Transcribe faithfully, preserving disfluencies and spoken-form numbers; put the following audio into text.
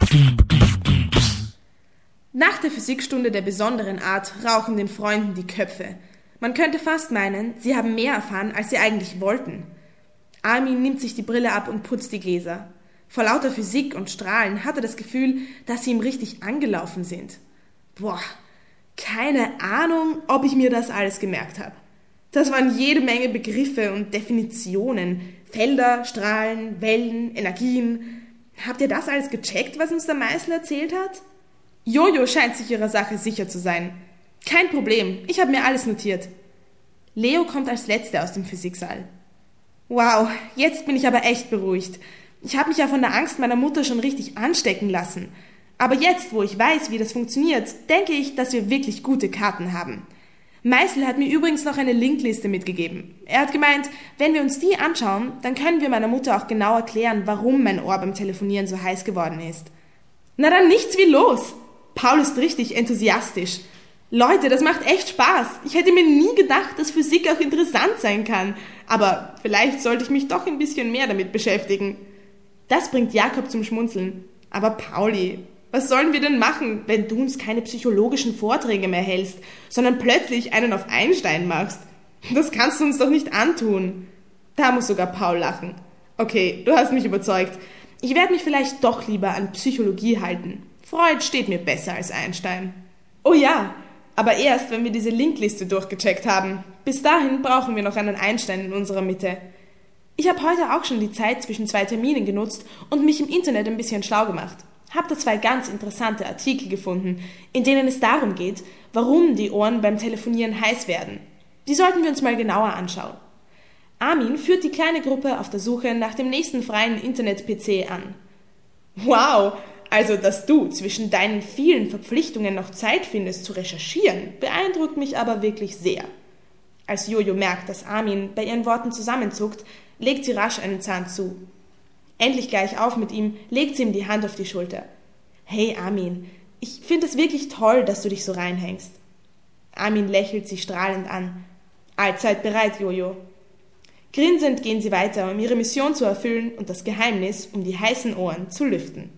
Nach der Physikstunde der besonderen Art rauchen den Freunden die Köpfe. Man könnte fast meinen, sie haben mehr erfahren, als sie eigentlich wollten. Armin nimmt sich die Brille ab und putzt die Gläser. Vor lauter Physik und Strahlen hat er das Gefühl, dass sie ihm richtig angelaufen sind. Boah, keine Ahnung, ob ich mir das alles gemerkt habe. Das waren jede Menge Begriffe und Definitionen. Felder, Strahlen, Wellen, Energien. Habt ihr das alles gecheckt, was uns der Meißel erzählt hat? Jojo scheint sich ihrer Sache sicher zu sein. Kein Problem, ich habe mir alles notiert. Leo kommt als Letzter aus dem Physiksaal. Wow, jetzt bin ich aber echt beruhigt. Ich habe mich ja von der Angst meiner Mutter schon richtig anstecken lassen. Aber jetzt, wo ich weiß, wie das funktioniert, denke ich, dass wir wirklich gute Karten haben. Meißel hat mir übrigens noch eine Linkliste mitgegeben. Er hat gemeint, wenn wir uns die anschauen, dann können wir meiner Mutter auch genau erklären, warum mein Ohr beim Telefonieren so heiß geworden ist. Na dann nichts wie los! Paul ist richtig enthusiastisch. Leute, das macht echt Spaß. Ich hätte mir nie gedacht, dass Physik auch interessant sein kann. Aber vielleicht sollte ich mich doch ein bisschen mehr damit beschäftigen. Das bringt Jakob zum Schmunzeln. Aber Pauli, was sollen wir denn machen, wenn du uns keine psychologischen Vorträge mehr hältst, sondern plötzlich einen auf Einstein machst? Das kannst du uns doch nicht antun. Da muss sogar Paul lachen. Okay, du hast mich überzeugt. Ich werde mich vielleicht doch lieber an Psychologie halten. Freud steht mir besser als Einstein. Oh ja, aber erst, wenn wir diese Linkliste durchgecheckt haben. Bis dahin brauchen wir noch einen Einstein in unserer Mitte. Ich habe heute auch schon die Zeit zwischen zwei Terminen genutzt und mich im Internet ein bisschen schlau gemacht. Hab da zwei ganz interessante Artikel gefunden, in denen es darum geht, warum die Ohren beim Telefonieren heiß werden. Die sollten wir uns mal genauer anschauen. Armin führt die kleine Gruppe auf der Suche nach dem nächsten freien Internet-P C an. Wow! Also, dass du zwischen deinen vielen Verpflichtungen noch Zeit findest zu recherchieren, beeindruckt mich aber wirklich sehr. Als Jojo merkt, dass Armin bei ihren Worten zusammenzuckt, legt sie rasch einen Zahn zu. Endlich gleich auf mit ihm, legt sie ihm die Hand auf die Schulter. Hey Armin, ich finde es wirklich toll, dass du dich so reinhängst. Armin lächelt sie strahlend an. Allzeit bereit, Jojo. Grinsend gehen sie weiter, um ihre Mission zu erfüllen und das Geheimnis um die heißen Ohren zu lüften.